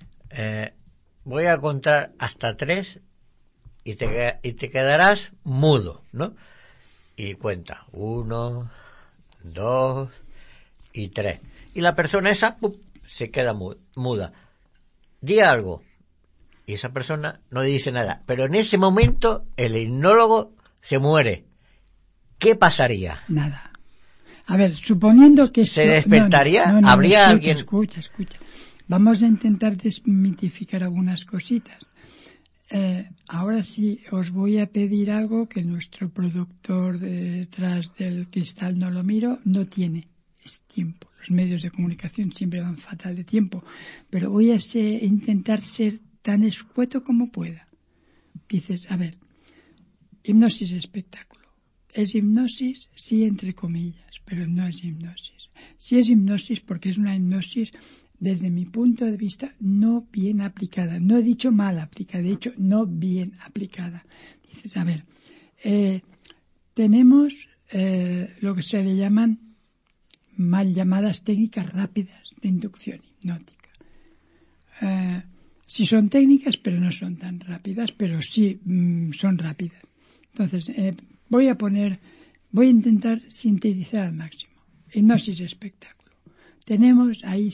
voy a contar hasta 3 y te quedarás mudo, ¿no? Y cuenta 1, 2 y 3. Y la persona esa se queda muda. Di algo. Y esa persona no dice nada. Pero en ese momento el hipnólogo se muere. ¿Qué pasaría? Nada. A ver, suponiendo que esto... ¿Se despertaría? ¿Habría alguien...? Escucha. Vamos a intentar desmitificar algunas cositas. Ahora sí, os voy a pedir algo que nuestro productor detrás del cristal no lo miro, no tiene. Es tiempo. Los medios de comunicación siempre van fatal de tiempo. Pero voy a intentar ser tan escueto como pueda. Dices, a ver, hipnosis espectáculo. ¿Es hipnosis? Sí, entre comillas, pero no es hipnosis. Sí es hipnosis porque es una hipnosis, desde mi punto de vista, no bien aplicada. No he dicho mal aplicada, he dicho no bien aplicada. Dices, a ver, tenemos lo que se le llaman mal llamadas técnicas rápidas de inducción hipnótica. Sí son técnicas, pero no son tan rápidas, pero sí son rápidas. Entonces, voy a intentar sintetizar al máximo. Hipnosis espectáculo. Tenemos ahí,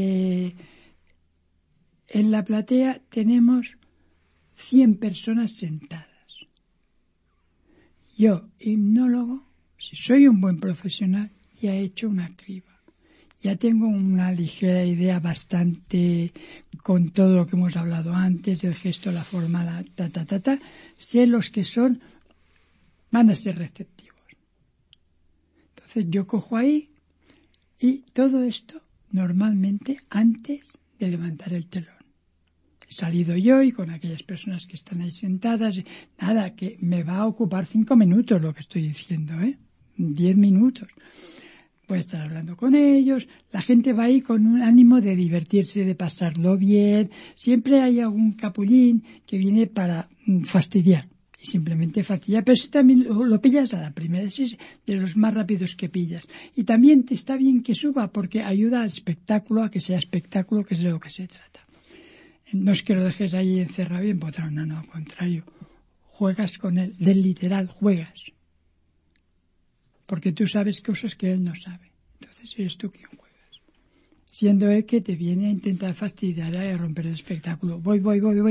en la platea tenemos 100 personas sentadas. Yo, hipnólogo, si soy un buen profesional, ya he hecho una criba. Ya tengo una ligera idea bastante con todo lo que hemos hablado antes, el gesto, la forma, la sé los que van a ser receptivos. Entonces yo cojo ahí y todo esto normalmente antes de levantar el telón. He salido yo y con aquellas personas que están ahí sentadas, nada, que me va a ocupar 5 minutos lo que estoy diciendo, 10 minutos. Voy a estar hablando con ellos, la gente va ahí con un ánimo de divertirse, de pasarlo bien. Siempre hay algún capullín que viene para fastidiar, y simplemente fastidiar, pero si también lo pillas a la primera, es de los más rápidos que pillas. Y también te está bien que suba, porque ayuda al espectáculo, a que sea espectáculo, que es de lo que se trata. No es que lo dejes ahí encerrado y empotrado, no, al contrario. Juegas con él, del literal, juegas. Porque tú sabes cosas que él no sabe. Entonces eres tú quien juegas. Siendo él que te viene a intentar fastidiar y a romper el espectáculo. Voy.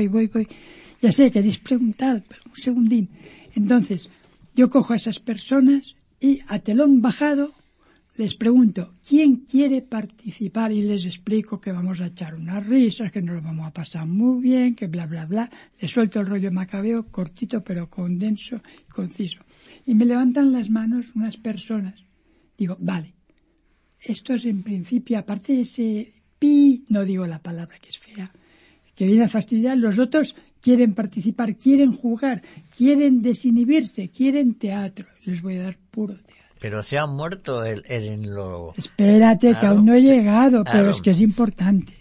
Ya sé, queréis preguntar, pero un segundín. Entonces, yo cojo a esas personas y a telón bajado les pregunto, ¿quién quiere participar? Y les explico que vamos a echar unas risas, que nos lo vamos a pasar muy bien, que bla, bla, bla. Les suelto el rollo macabeo, cortito pero condenso y conciso. Y me levantan las manos unas personas. Digo, vale, esto es en principio, aparte de ese pi, no digo la palabra que es fea, que viene a fastidiar, los otros quieren participar, quieren jugar, quieren desinhibirse, quieren teatro. Les voy a dar puro teatro. Pero se ha muerto el hipnólogo. Espérate, claro, que aún no he llegado, claro. Pero es que es importante.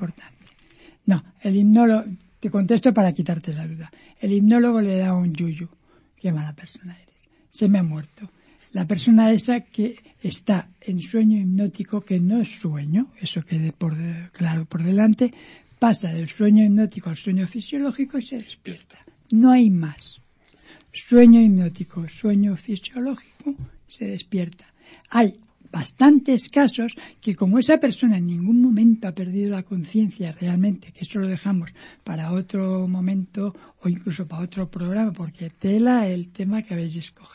No, el hipnólogo, te contesto para quitarte la duda. El hipnólogo le da un yuyu. Qué mala persona eres. Se me ha muerto. La persona esa que está en sueño hipnótico, que no es sueño, eso quede claro por delante, pasa del sueño hipnótico al sueño fisiológico y se despierta. No hay más. Sueño hipnótico, sueño fisiológico, se despierta. Hay bastantes casos que, como esa persona en ningún momento ha perdido la conciencia realmente, que eso lo dejamos para otro momento o incluso para otro programa, porque tela el tema que habéis escogido.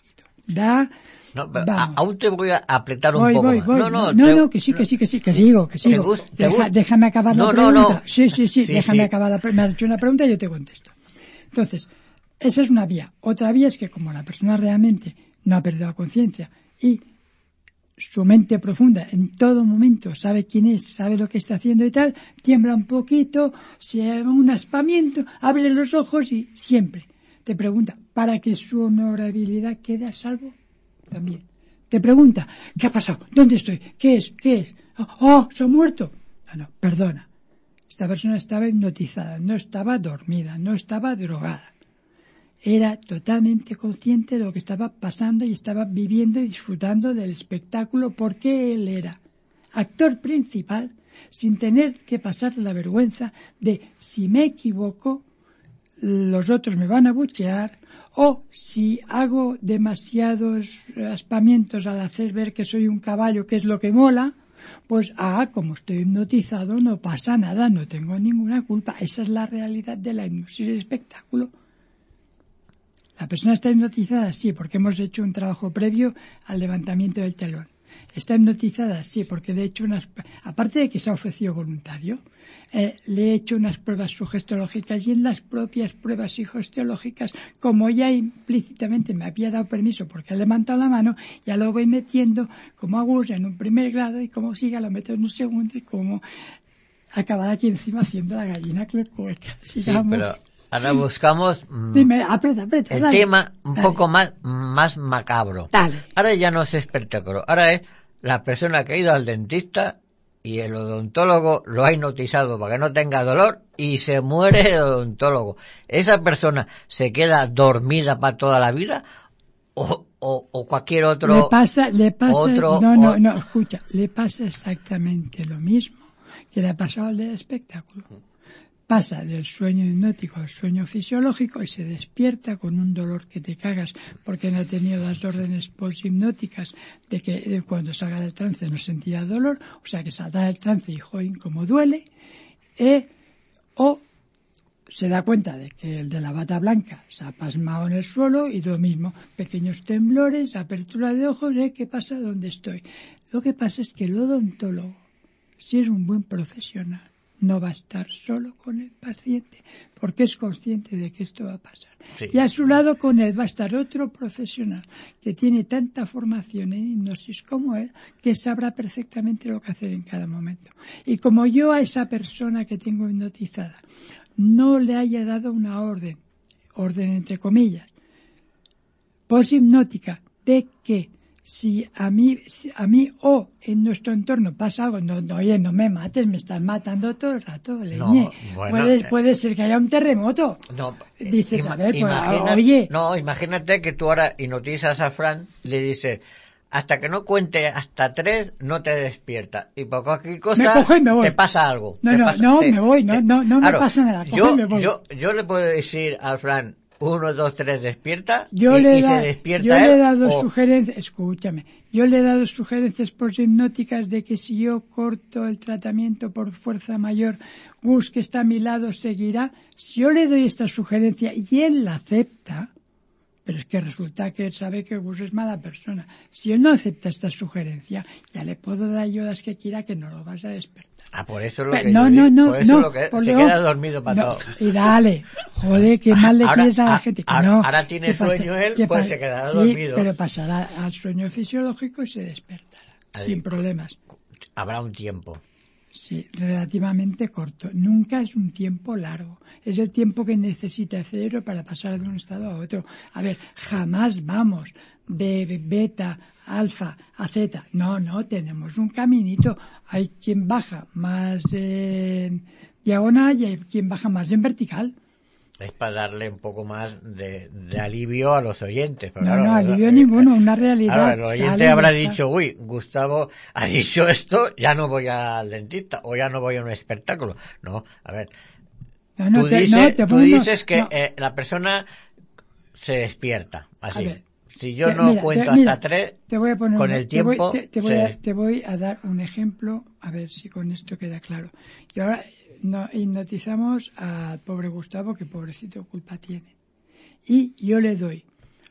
Aún te voy a apretar un poco más. No, que sigo. Déjame acabar la pregunta. Sí, déjame acabar la pregunta. Me has hecho una pregunta y yo te contesto. Entonces, esa es una vía. Otra vía es que, como la persona realmente no ha perdido la conciencia y su mente profunda en todo momento sabe quién es, sabe lo que está haciendo y tal, tiembla un poquito, se haga un aspamiento, abre los ojos y siempre te pregunta, para que su honorabilidad quede a salvo también. Te pregunta, ¿qué ha pasado? ¿Dónde estoy? ¿Qué es? ¡Oh, se ha muerto! No, perdona. Esta persona estaba hipnotizada, no estaba dormida, no estaba drogada. Era totalmente consciente de lo que estaba pasando y estaba viviendo y disfrutando del espectáculo porque él era actor principal sin tener que pasar la vergüenza de si me equivoco, los otros me van a buchear, o si hago demasiados aspamientos al hacer ver que soy un caballo, que es lo que mola, pues como estoy hipnotizado no pasa nada, no tengo ninguna culpa. Esa es la realidad de la hipnosis de espectáculo. La persona está hipnotizada, sí, porque hemos hecho un trabajo previo al levantamiento del telón. Está hipnotizada, sí, porque le he hecho aparte de que se ha ofrecido voluntario, le he hecho unas pruebas sugestiológicas, y en las propias pruebas sugestiológicas, como ya implícitamente me había dado permiso porque ha levantado la mano, ya lo voy metiendo como aguja en un primer grado y como siga lo meto en un segundo y como acabar aquí encima haciendo la gallina clocueca. Sigamos. Sí, pero ahora buscamos Dime, aprieta, el dale. tema un poco más macabro. Dale. Ahora ya no es espectáculo, ahora es la persona que ha ido al dentista y el odontólogo lo ha hipnotizado para que no tenga dolor y se muere el odontólogo. ¿Esa persona se queda dormida para toda la vida o cualquier otro? Le pasa, otro, no, escucha, le pasa exactamente lo mismo que le ha pasado al del espectáculo. Pasa del sueño hipnótico al sueño fisiológico y se despierta con un dolor que te cagas porque no ha tenido las órdenes poshipnóticas de que cuando salga del trance no sentirá dolor, o sea que saldrá del trance y joder, como duele, o se da cuenta de que el de la bata blanca se ha pasmado en el suelo y lo mismo, pequeños temblores, apertura de ojos, ¿qué pasa? ¿Dónde estoy? Lo que pasa es que el odontólogo, si es un buen profesional, no va a estar solo con el paciente porque es consciente de que esto va a pasar. Sí. Y a su lado con él va a estar otro profesional que tiene tanta formación en hipnosis como él, que sabrá perfectamente lo que hacer en cada momento. Y como yo a esa persona que tengo hipnotizada no le haya dado una orden entre comillas, poshipnótica, de que si a mí o en nuestro entorno pasa algo, oye, no me mates, me estás matando todo el rato, leñe. No, bueno, puede ser que haya un terremoto. No, dices, a ver, oye. No, imagínate que tú ahora hipnotizas a Fran, le dices, hasta que no cuente hasta 3, no te despierta. Y por cualquier cosa, te pasa algo. Me voy, no me pasa nada. Me voy. Yo le puedo decir al Fran, 1, 2, 3, despierta, se despierta. Yo le he dado sugerencias, escúchame, yo le he dado sugerencias poshipnóticas de que si yo corto el tratamiento por fuerza mayor, Gus, que está a mi lado, seguirá. Si yo le doy esta sugerencia y él la acepta, pero es que resulta que él sabe que Gus es mala persona. Si él no acepta esta sugerencia, ya le puedo dar yo las que quiera que no lo vas a despertar. Por eso es lo que se queda dormido para todo. Y dale, joder, qué mal le quieres a la gente. Ahora tiene sueño él, pues se quedará dormido. Pero pasará al sueño fisiológico y se despertará, sin problemas. Habrá un tiempo. Sí, relativamente corto. Nunca es un tiempo largo. Es el tiempo que necesita el cerebro para pasar de un estado a otro. A ver, jamás vamos de beta, alfa a zeta. No, tenemos un caminito. Hay quien baja más diagonal y hay quien baja más en vertical. Es para darle un poco más de alivio a los oyentes. Pero no, alivio ninguno, una realidad. Ahora, el oyente habrá dicho, Gustavo ha dicho esto, ya no voy al dentista o ya no voy a un espectáculo. No, a ver. Tú dices que la persona se despierta, así. Ver, si yo cuento hasta 3, con el tiempo... Te voy a dar un ejemplo, a ver si con esto queda claro. Y ahora hipnotizamos al pobre Gustavo, que pobrecito culpa tiene. Y yo le doy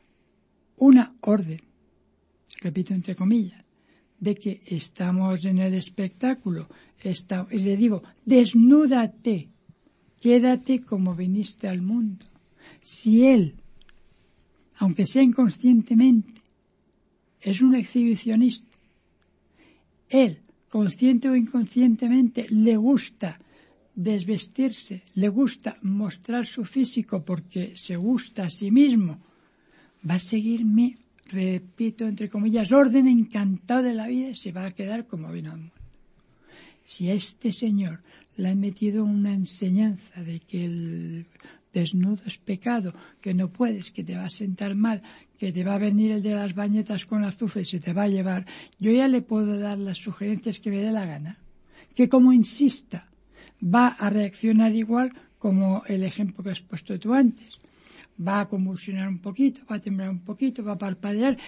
una orden, repito entre comillas, de que estamos en el espectáculo, y le digo, desnúdate, quédate como viniste al mundo. Si él, aunque sea inconscientemente, es un exhibicionista, él, consciente o inconscientemente, le gusta desvestirse, le gusta mostrar su físico porque se gusta a sí mismo, va a seguir mi, repito, entre comillas, orden encantado de la vida y se va a quedar como vino al mundo. Si a este señor le han metido una enseñanza de que el desnudo es pecado, que no puedes, que te va a sentar mal, que te va a venir el de las bañetas con azufre y se te va a llevar, yo ya le puedo dar las sugerencias que me dé la gana, que como insista, va a reaccionar igual como el ejemplo que has puesto tú antes. Va a convulsionar un poquito, va a temblar un poquito, va a parpadear,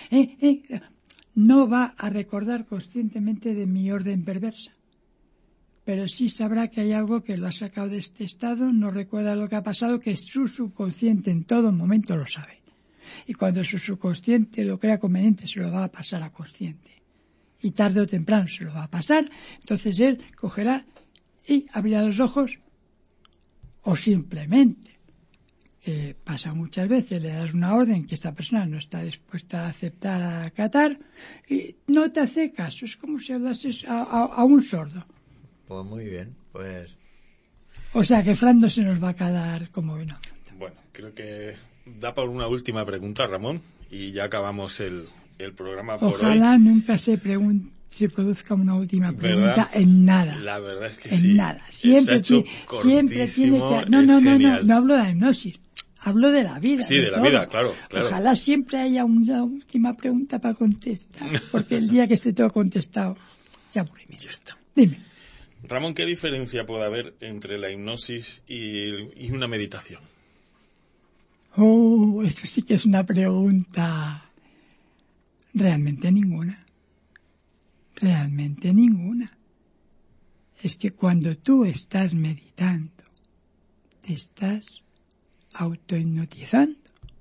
no va a recordar conscientemente de mi orden perversa. Pero sí sabrá que hay algo que lo ha sacado de este estado, no recuerda lo que ha pasado, que su subconsciente en todo momento lo sabe. Y cuando su subconsciente lo crea conveniente, se lo va a pasar a consciente. Y tarde o temprano se lo va a pasar, entonces él cogerá y abrirá los ojos, o simplemente, que pasa muchas veces, le das una orden que esta persona no está dispuesta a aceptar, a acatar, y no te hace caso, es como si hablases a un sordo. Pues muy bien, pues... O sea que Fran no se nos va a quedar como vino. Bueno, creo que da para una última pregunta, Ramón, y ya acabamos el programa por hoy. Ojalá nunca se produzca una última pregunta. ¿Verdad? En nada. La verdad es que en sí. En nada. Siempre tiene que... No hablo de la hipnosis. Hablo de la vida. Sí, de la vida, claro. Ojalá siempre haya una última pregunta para contestar. Porque el día que esté todo contestado, ya aburrimiento. Ya está. Dime. Ramón, ¿qué diferencia puede haber entre la hipnosis y una meditación? Oh, eso sí que es una pregunta. Realmente ninguna. Realmente ninguna. Es que cuando tú estás meditando, te estás autohipnotizando.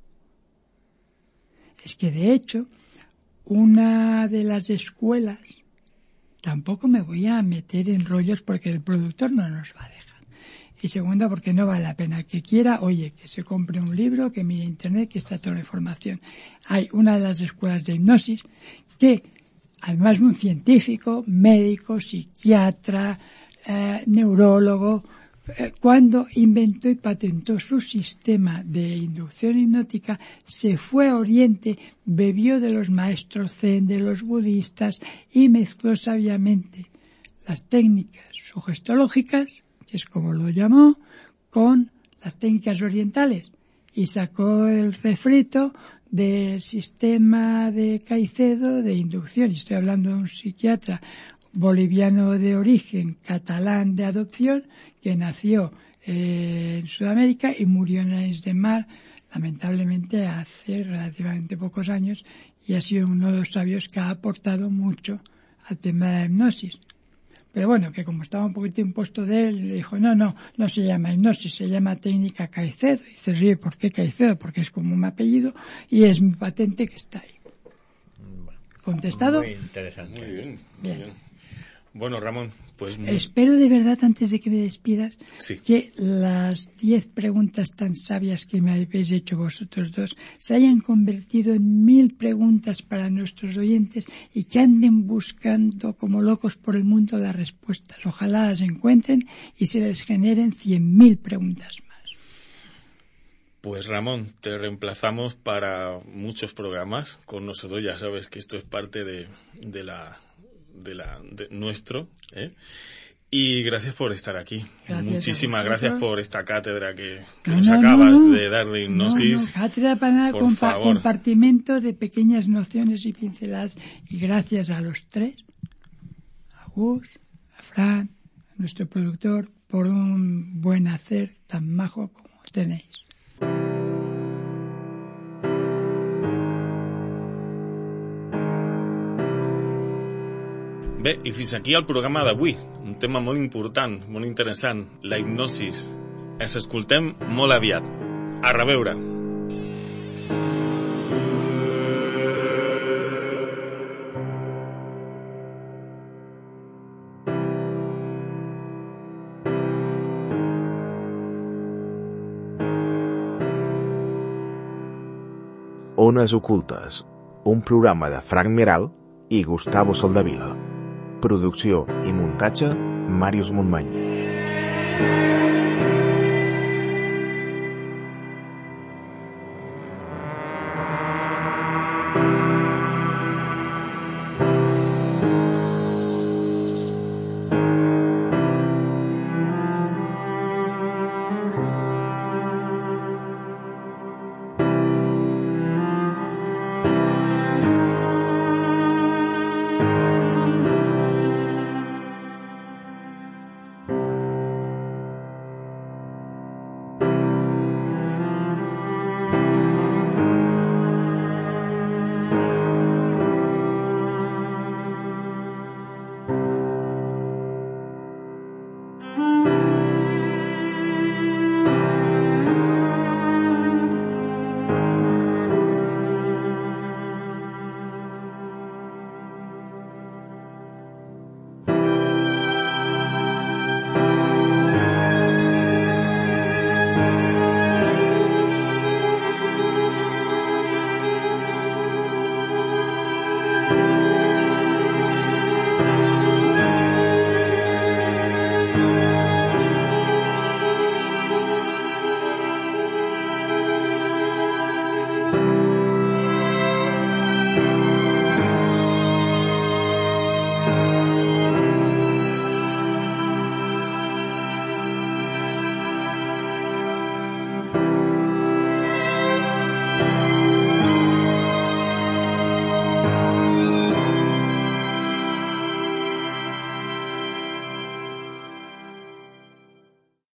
Es que de hecho, una de las escuelas, tampoco me voy a meter en rollos porque el productor no nos va a dejar. Y segunda, porque no vale la pena. Que quiera, oye, que se compre un libro, que mire internet, que está toda la información. Hay una de las escuelas de hipnosis que, además un científico, médico, psiquiatra, neurólogo, cuando inventó y patentó su sistema de inducción hipnótica, se fue a Oriente, bebió de los maestros zen, de los budistas y mezcló sabiamente las técnicas sugestológicas, que es como lo llamó, con las técnicas orientales y sacó el refrito del sistema de Caicedo de inducción. Y estoy hablando de un psiquiatra boliviano de origen, catalán de adopción, que nació en Sudamérica y murió en Arenys de Mar, lamentablemente hace relativamente pocos años, y ha sido uno de los sabios que ha aportado mucho al tema de la hipnosis. Pero bueno, que como estaba un poquito impuesto de él, le dijo, no se llama hipnosis, se llama técnica Caicedo. Y dice, sí, ¿por qué Caicedo? Porque es como un apellido y es mi patente que está ahí. ¿Contestado? Muy interesante. Muy bien, muy bien. Bueno, Ramón, pues... Espero de verdad, antes de que me despidas, sí, que las 10 preguntas tan sabias que me habéis hecho vosotros dos se hayan convertido en 1000 preguntas para nuestros oyentes y que anden buscando como locos por el mundo las respuestas. Ojalá las encuentren y se les generen 100.000 preguntas más. Pues Ramón, te reemplazamos para muchos programas. Con nosotros ya sabes que esto es parte de nuestro, y gracias por estar aquí. Muchísimas gracias por esta cátedra que nos acabas de dar de hipnosis. Cátedra para compartimento de pequeñas nociones y pinceladas, y gracias a los tres, a Gus, a Fran, a nuestro productor, por un buen hacer tan majo como tenéis. Bé, i fins aquí el programa d'avui. Un tema molt important, molt interessant, la hipnosis. Ens escoltem molt aviat. A reveure! Ones ocultes, un programa de Frank Meral i Gustavo Soldavila. Producció i muntatge, Màrius Montmany.